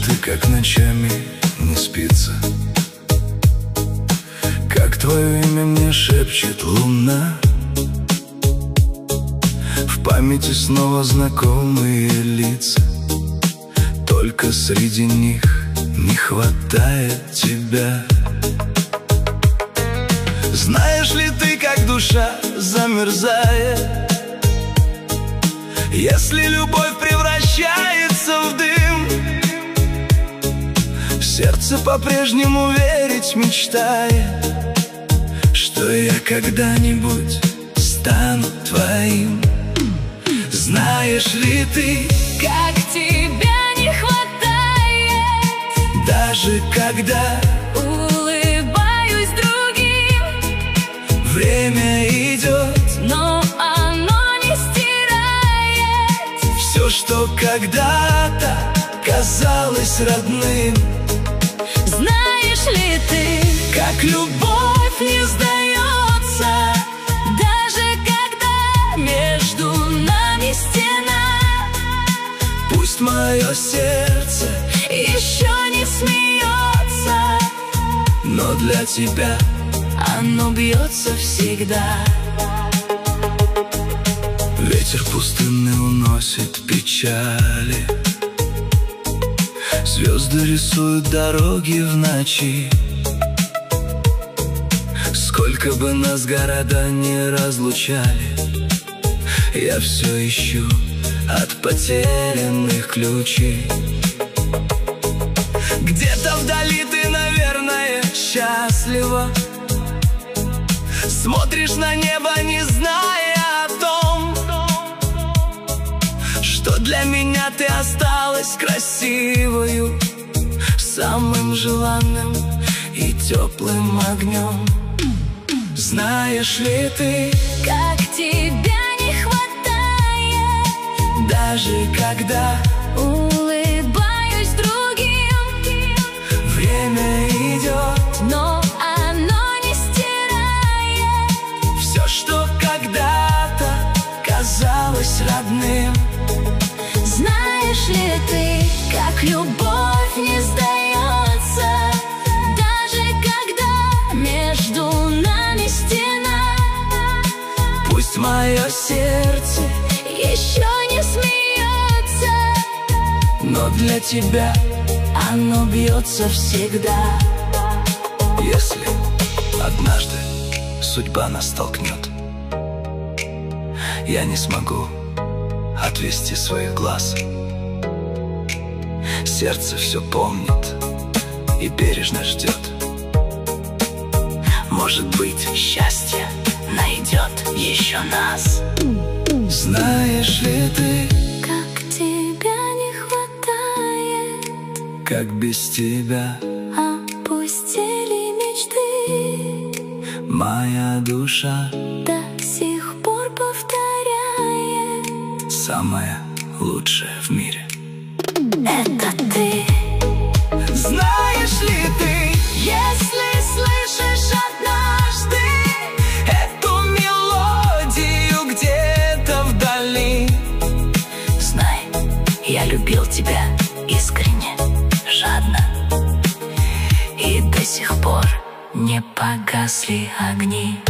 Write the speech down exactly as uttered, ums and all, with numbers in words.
ты, как ночами не спится, как твое имя мне шепчет луна. В памяти снова знакомые лица, только среди них не хватает тебя. Знаешь ли ты, как душа замерзает, если любовь превращается в дым? Сердце по-прежнему верить мечтает, что я когда-нибудь стану твоим. Знаешь ли ты, как тебя не хватает, даже когда улыбаюсь другим? Время идет, но оно не стирает все, что когда-то казалось родным. Знаешь ли ты, как любовь не сдается, даже когда между нами стена? Пусть мое сердце еще не смеется, но для тебя оно бьется всегда. Ветер пустынный уносит печали, звезды рисуют дороги в ночи. Сколько бы нас города не разлучали, я все ищу от потерянных ключей. Где-то вдали ты, наверное, счастлива, смотришь на небо, не зная о том, что для меня ты осталась красивою, самым желанным и теплым огнем. Знаешь ли ты, как тебя не хватает, даже когда улыбаюсь другим? Время идет, но оно не стирает все, что когда-то казалось родным. Знаешь ли ты, как любовь не сдается, даже когда между нами стена? Пусть мое сердце еще не смеется, но для тебя оно бьется всегда. Если однажды судьба нас столкнет, я не смогу отвести своих глаз. Сердце все помнит и бережно ждет. Может быть, счастье найдет еще нас. Знаешь ли ты, Как тебя не хватает, как без тебя опустили мечты, моя душа до сих пор повторяет: самое лучшее в мире. это ты. Знаешь ли ты, Если слышишь однажды эту мелодию где-то вдали, знай, я любил тебя искренне, жадно, и до сих пор не погасли огни.